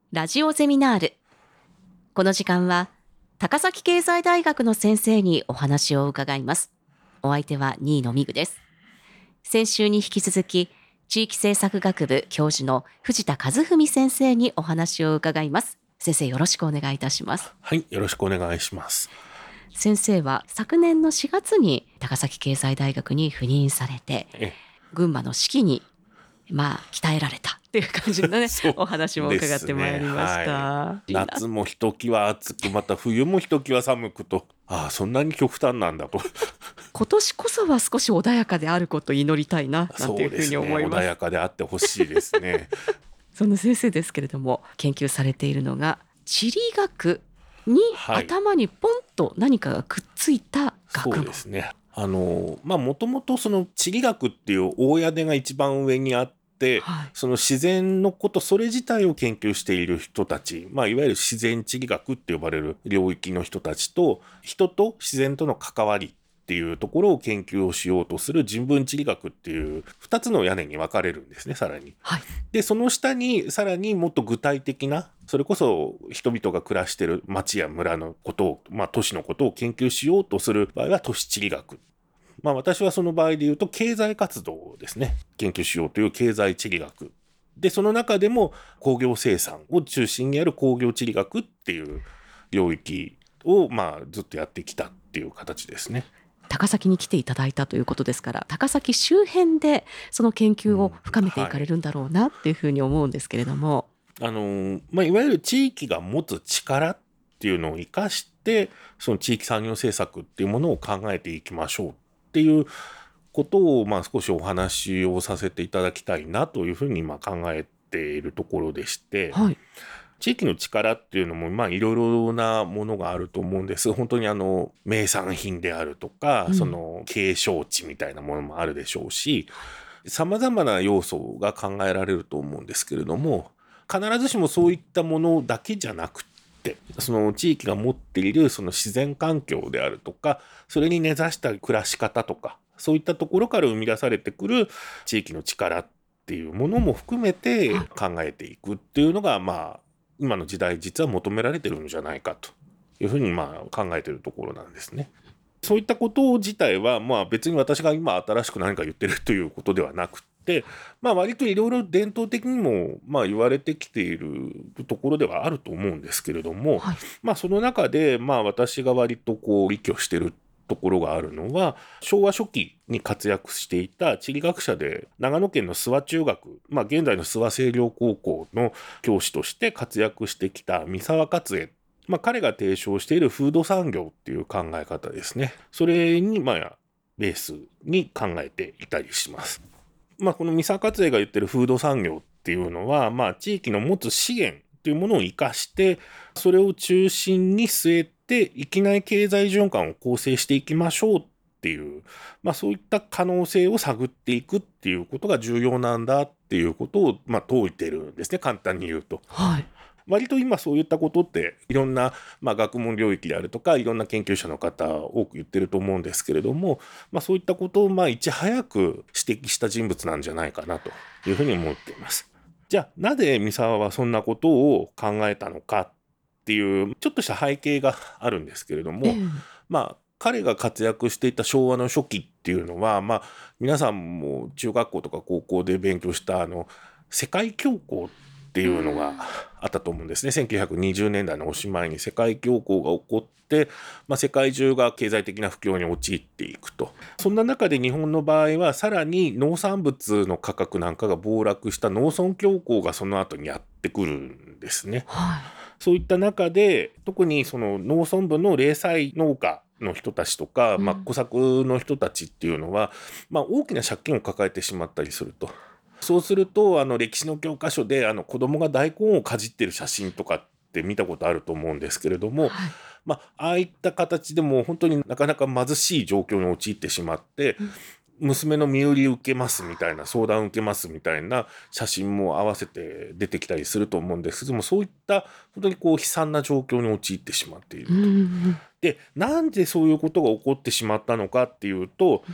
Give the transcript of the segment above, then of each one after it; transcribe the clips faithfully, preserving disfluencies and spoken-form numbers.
ラジオゼミナール。この時間は高崎経済大学の先生にお話を伺います。お相手は新野美具です。先週に引き続き地域政策学部教授の藤田和文先生にお話を伺います。先生、よろしくお願いいたします。 はい、よろしくお願いします。 先生は昨年のしがつに高崎経済大学に赴任されて、群馬の四季にまあ鍛えられたっていう感じのねお話も伺ってまいりました、 はい、夏もひときわ暑く、また冬もひときわ寒くと、ああそんなに極端なんだと今年こそは少し穏やかであることを祈りたいななんていうふうに思います。 そうですね、穏やかであってほしいですねその先生ですけれども、研究されているのが地理学に頭にポンと何かがくっついた学問、 そうですね。あのまあもともとその地理学っていう大屋根が一番上にあって、はい、その自然のことそれ自体を研究している人たち、まあ、いわゆる自然地理学って呼ばれる領域の人たちと、人と自然との関わりっていうところを研究をしようとする人文地理学っていうふたつの屋根に分かれるんですね、さらに、はい、でその下にさらにもっと具体的な、それこそ人々が暮らしている町や村のことを、まあ、都市のことを研究しようとする場合は都市地理学、まあ、私はその場合で言うと経済活動をですね研究しようという経済地理学で、その中でも工業生産を中心にある工業地理学っていう領域をまあずっとやってきたっていう形ですね。 高崎に来ていただいたということですから、高崎周辺でその研究を深めていかれるんだろうなっていうふうに思うんですけれども、 あのまあ、いわゆる地域が持つ力っていうのを生かして、その地域産業政策っていうものを考えていきましょうっていうことを、まあ、少しお話をさせていただきたいなというふうに今考えているところでして、はい、地域の力っていうのもまあいろいろなものがあると思うんです。本当にあの名産品であるとか、うん、その景勝地みたいなものもあるでしょうし、さまざまな要素が考えられると思うんですけれども、必ずしもそういったものだけじゃなくて、その地域が持っているその自然環境であるとか、それに根ざした暮らし方とか、そういったところから生み出されてくる地域の力っていうものも含めて考えていくっていうのが、まあ今の時代実は求められてるんじゃないかというふうにまあ考えているところなんですね。そういったこと自体はまあ別に私が今新しく何か言ってるということではなくて、まあ割といろいろ伝統的にもまあ言われてきているところではあると思うんですけれども、はい、まあその中でまあ私が割とこう立脚してるところがあるのは、昭和初期に活躍していた地理学者で長野県の諏訪中学、まあ現在の諏訪清涼高校の教師として活躍してきた三沢勝栄、まあ、彼が提唱しているフード産業っていう考え方ですね。それにまあベースに考えていたりします。まあこの三沢勝栄が言ってるフード産業っていうのは、まあ地域の持つ資源というものを生かして、それを中心に据えて域内経済循環を構成していきましょうっていう、まあそういった可能性を探っていくっていうことが重要なんだっていうことをまあ説いてるんですね、簡単に言うと。はい。割と今そういったことっていろんな、まあ、学問領域であるとかいろんな研究者の方多く言ってると思うんですけれども、まあ、そういったことをまあいち早く指摘した人物なんじゃないかなというふうに思っています。じゃあなぜ三沢はそんなことを考えたのかっていうちょっとした背景があるんですけれども、うん、まあ彼が活躍していた昭和の初期っていうのは、まあ、皆さんも中学校とか高校で勉強したあの世界恐慌っていうのがあったと思うんですね。せんきゅうひゃくにじゅうねんだいのおしまいに世界恐慌が起こって、まあ、世界中が経済的な不況に陥っていくと。そんな中で日本の場合はさらに農産物の価格なんかが暴落した農村恐慌がその後にやってくるんですね。はい、そういった中で特にその農村部の零細農家の人たちとか、まあ、小作の人たちっていうのは、まあ、大きな借金を抱えてしまったりすると。そうするとあの歴史の教科書であの子供が大根をかじってる写真とかって見たことあると思うんですけれども、はい、まあ、ああいった形でも本当になかなか貧しい状況に陥ってしまって、うん、娘の身売り受けますみたいな相談受けますみたいな写真も合わせて出てきたりすると思うんですけども、そういった本当にこう悲惨な状況に陥ってしまっていると。うん、でなんでそういうことが起こってしまったのかっていうと、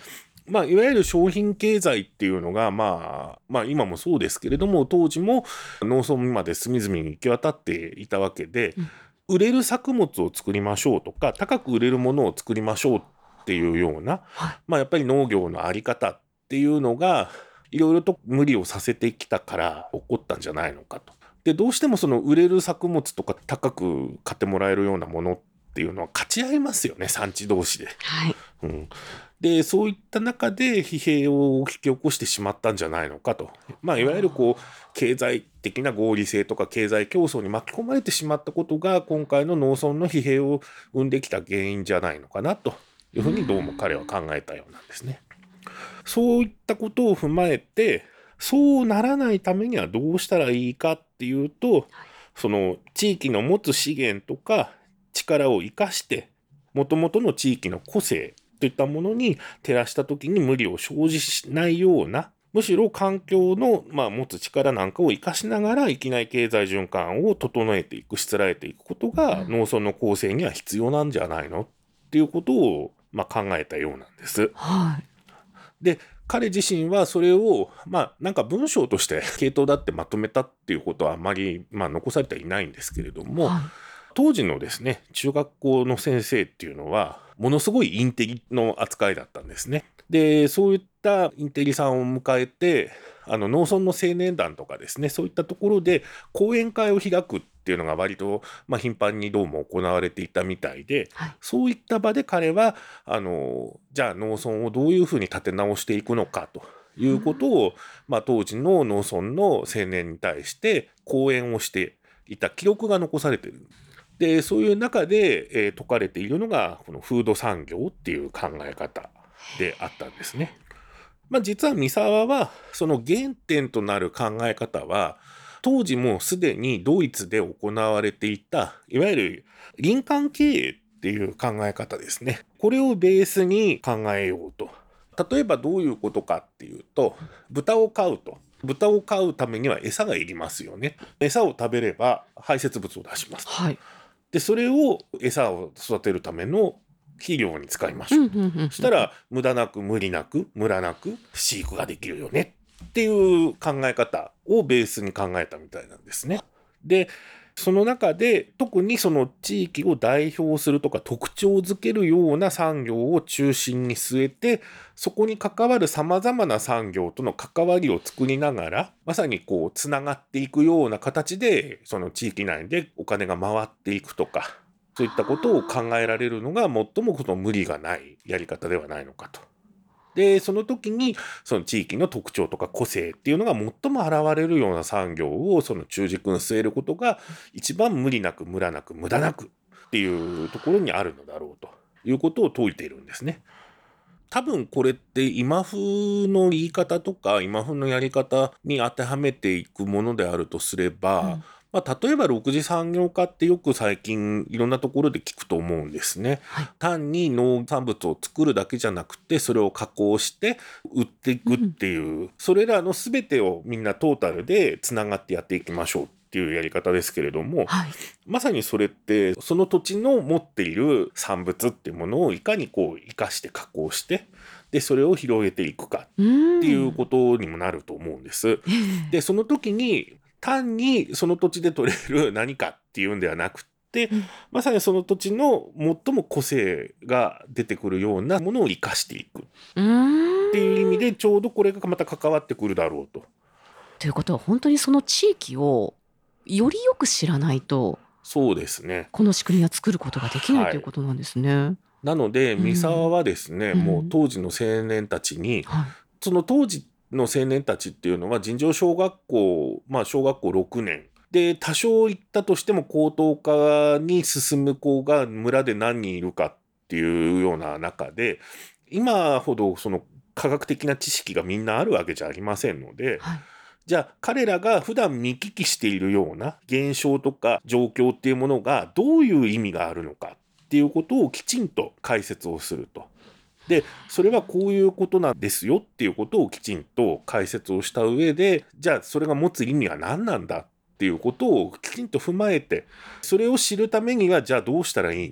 まあ、いわゆる商品経済っていうのが、まあ、まあ今もそうですけれども、当時も農村まで隅々に行き渡っていたわけで、うん、売れる作物を作りましょうとか、高く売れるものを作りましょうっていうような、はい、まあやっぱり農業のあり方っていうのが、いろいろと無理をさせてきたから起こったんじゃないのかと。で、どうしてもその売れる作物とか高く買ってもらえるようなものっていうのは勝ち合いますよね、産地同士で。 はい。 うん、で、そういった中で疲弊を引き起こしてしまったんじゃないのかと。まあ、いわゆるこう、経済的な合理性とか経済競争に巻き込まれてしまったことが、今回の農村の疲弊を生んできた原因じゃないのかなというふうにどうも彼は考えたようなんですね。そういったことを踏まえて、そうならないためにはどうしたらいいかっていうと、その地域の持つ資源とか力を生かして、もともとの地域の個性といったものに照らした時に無理を生じしないような、むしろ環境の、まあ、持つ力なんかを生かしながら域内経済循環を整えていく、しつらえていくことが農村の構成には必要なんじゃないのっていうことを、まあ、考えたようなんです。 はい。 で、彼自身はそれを、まあ、なんか文章として系統だってまとめたっていうことはあまり、まあ、残されてはいないんですけれども、はい、当時のですね、中学校の先生っていうのは、ものすごいインテリの扱いだったんですね。で、そういったインテリさんを迎えて、あの農村の青年団とかですね、そういったところで講演会を開くっていうのが割と、まあ、頻繁にどうも行われていたみたいで、はい、そういった場で彼はあのじゃあ農村をどういうふうに立て直していくのかということを、うん、まあ、当時の農村の青年に対して講演をしていた記録が残されている。で、そういう中で、えー、説かれているのがこのフード産業っていう考え方であったんですね。まあ、実は三沢はその原点となる考え方は当時もすでにドイツで行われていたいわゆる林間経営っていう考え方ですね。これをベースに考えようと。例えばどういうことかっていうと、豚を飼うと。豚を飼うためには餌がいりますよね。餌を食べれば排泄物を出します。 はい。 で、それを餌を育てるための肥料に使いましょう。そしたら無駄なく無理なくムラなく飼育ができるよねっていう考え方をベースに考えたみたいなんですね。で、その中で特にその地域を代表するとか特徴づけるような産業を中心に据えて、そこに関わるさまざまな産業との関わりを作りながら、まさにこうつながっていくような形でその地域内でお金が回っていくとか、そういったことを考えられるのが最もこの無理がないやり方ではないのかと。で、その時にその地域の特徴とか個性っていうのが最も現れるような産業をその中軸に据えることが一番無理なくムラなく無駄なくっていうところにあるのだろうということを説いているんですね。多分これって今風の言い方とか今風のやり方に当てはめていくものであるとすれば、うんまあ、例えばろく次産業化ってよく最近いろんなところで聞くと思うんですね。はい、単に農産物を作るだけじゃなくてそれを加工して売っていくっていう、うん、それらの全てをみんなトータルでつながってやっていきましょうっていうやり方ですけれども、はい、まさにそれってその土地の持っている産物っていうものをいかにこう生かして加工してでそれを広げていくかっていうことにもなると思うんです。でその時に単にその土地で取れる何かっていうんではなくて、うん、まさにその土地の最も個性が出てくるようなものを生かしていくっていう意味でちょうどこれがまた関わってくるだろうと。 ということは本当にその地域をよりよく知らないとそうですねこの仕組みは作ることができない、はい、ということなんですね。 なので三沢はですね、うん、もう当時の青年たちに、うん、その当時の青年たちっていうのは尋常小学校、まあ小学校ろくねんで多少行ったとしても高等科に進む子が村で何人いるかっていうような中で今ほどその科学的な知識がみんなあるわけじゃありませんので、はい、じゃあ彼らが普段見聞きしているような現象とか状況っていうものがどういう意味があるのかっていうことをきちんと解説をすると。でそれはこういうことなんですよっていうことをきちんと解説をした上でじゃあそれが持つ意味は何なんだっていうことをきちんと踏まえてそれを知るためにはじゃあどうしたらいいのっ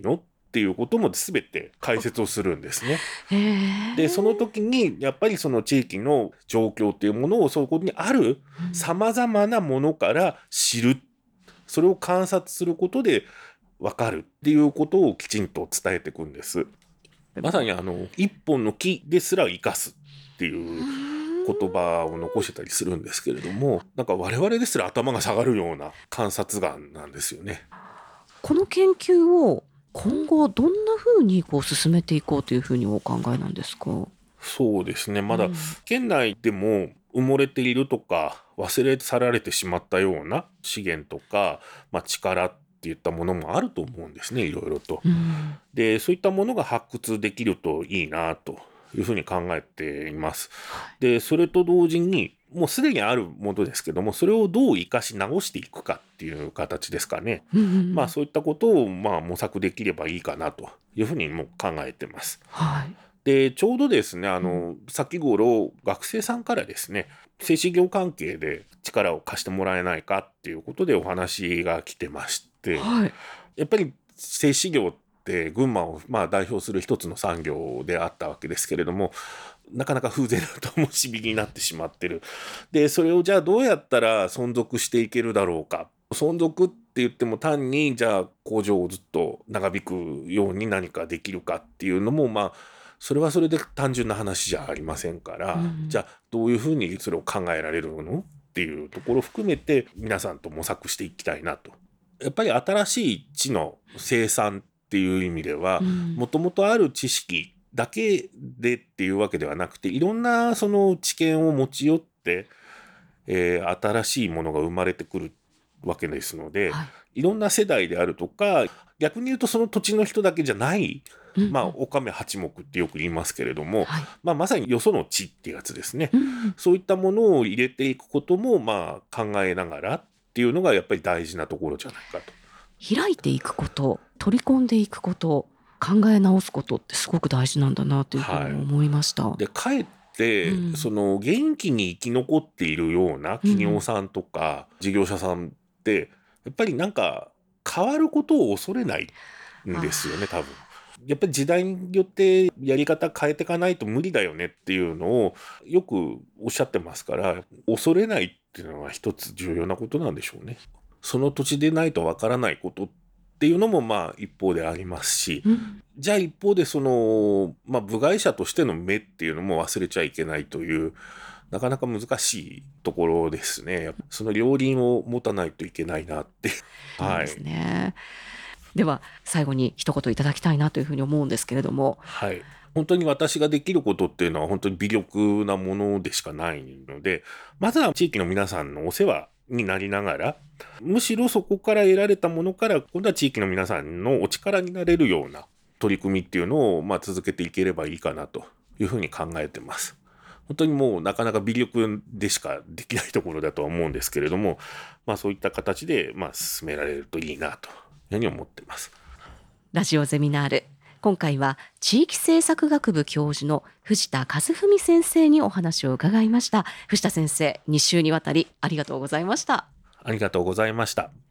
っていうことも全て解説をするんですね。 へー。 でその時にやっぱりその地域の状況っていうものをそこにあるさまざまなものから知る、それを観察することで分かるっていうことをきちんと伝えていくんです。まさにあの一本の木ですら生かすっていう言葉を残してたりするんですけれども、なんか我々ですら頭が下がるような観察眼なんですよね。 この研究を今後どんな風にこう進めていこうというふうにお考えなんですか？ そうですね、まだうん県内でも埋もれているとか忘れ去られてしまったような資源とか、まあ、力っていったものもあると思うんですね、いろいろと。 うんでそういったものが発掘できるといいなというふうに考えています。でそれと同時にもうすでにあるものですけども、それをどう生かし直していくかっていう形ですかね。 うんうんまあそういったことをまあ模索できればいいかなというふうにも考えてます。 はいでちょうどですね、あの先頃学生さんからですね、製紙業関係で力を貸してもらえないかっていうことでお話が来てまして、 はいやっぱり製紙業って群馬をまあ代表する一つの産業であったわけですけれども、なかなか風情な灯火になってしまってる。でそれをじゃあどうやったら存続していけるだろうか。存続って言っても単にじゃあ工場をずっと長引くように何かできるかっていうのもまあそれはそれで単純な話じゃありませんから、 うん、 じゃあどういうふうにそれを考えられるのっていうところを含めて皆さんと模索していきたいなと。やっぱり新しい知の生産っていう意味ではもともとある知識だけでっていうわけではなくて、いろんなその知見を持ち寄って、えー新しいものが生まれてくるわけですので、 はいいろんな世代であるとか、逆に言うとその土地の人だけじゃないうんまあ、おかめ八目ってよく言いますけれども、 はいまあ、まさによその地っていうやつですね。 うんそういったものを入れていくことも、まあ、考えながらっていうのがやっぱり大事なところじゃないかと。 開いていくこと、取り込んでいくこと、考え直すことってすごく大事なんだなというふうに思いました。 で、かえって、 うんその元気に生き残っているような企業さんとか事業者さんって、やっぱりなんか変わることを恐れないんですよね、多分。やっぱり時代によってやり方変えていかないと無理だよねっていうのをよくおっしゃってますから、恐れないっていうのは一つ重要なことなんでしょうね。その土地でないとわからないことっていうのもまあ一方でありますし、 うんじゃあ一方でその、まあ、部外者としての目っていうのも忘れちゃいけないというなかなか難しいところですね。その両輪を持たないといけないなってそうですはい、 ね。では最後に一言いただきたいなというふうに思うんですけれども。 はい、本当に私ができることっていうのは本当に微力なものでしかないので、まずは地域の皆さんのお世話になりながら、むしろそこから得られたものから今度は地域の皆さんのお力になれるような取り組みっていうのをまあ続けていければいいかなというふうに考えてます。本当にもうなかなか微力でしかできないところだとは思うんですけれども、まあそういった形でまあ進められるといいなというふうに思ってます。 ラジオゼミナール、今回は地域政策学部教授の藤田和文先生にお話を伺いました。藤田先生、に週にわたりありがとうございました。 ありがとうございました。